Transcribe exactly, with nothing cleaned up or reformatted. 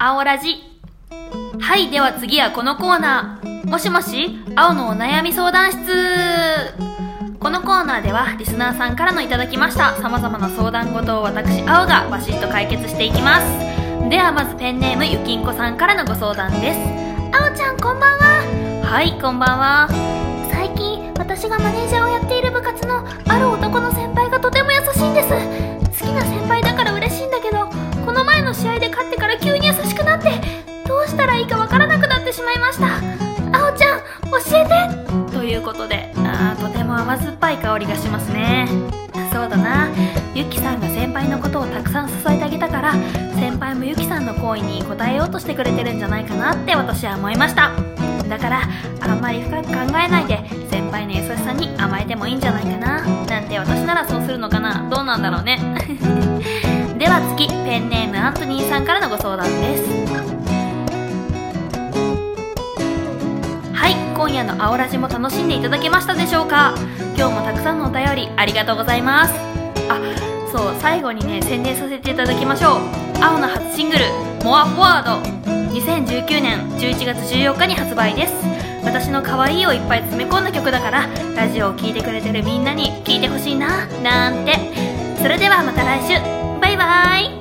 青ラジ。はい、では次はこのコーナー。もしもし、青のお悩み相談室。このコーナーではリスナーさんからのいただきました様々な相談事を私青がバシッと解決していきます。ではまずペンネームゆきんこさんからのご相談です。 青ちゃんこんばんは。 はい、こんばんは。 最近私がマネージャーをやっている部活のある男の先輩がとても優しいんです。好きな先輩だから嬉しいんだけど、この前の試合で勝ってから急に優しくなって、どうしたらいいかわからなくなってしまいました。青ちゃん教えて。 ということで、あーとても甘酸っぱい香りがしますね。そうだな、ゆきさんが先輩のことをたくさん支えてあげたから、先輩もゆきさんの好意に応えようとしてくれてるんじゃないかなって私は思いました。だからあんまり深く考えないで先輩の優しさに甘えてもいいんじゃないかななんて、私ならそうするのかな。どうなんだろうねでは次、ペンネームアントニーさんからのご相談です。はい、今夜の青ラジも楽しんでいただけましたでしょうか。今日もたくさんのお便りありがとうございます。あ、そう、最後にね、宣伝させていただきましょう。青の初シングルモアフォワード、にせんじゅうきゅうねんじゅういちがつじゅうよっかに発売です。私の可愛いをいっぱい詰め込んだ曲だから、ラジオを聴いてくれてるみんなに聴いてほしいななんて。それではまた来週、バイバイ。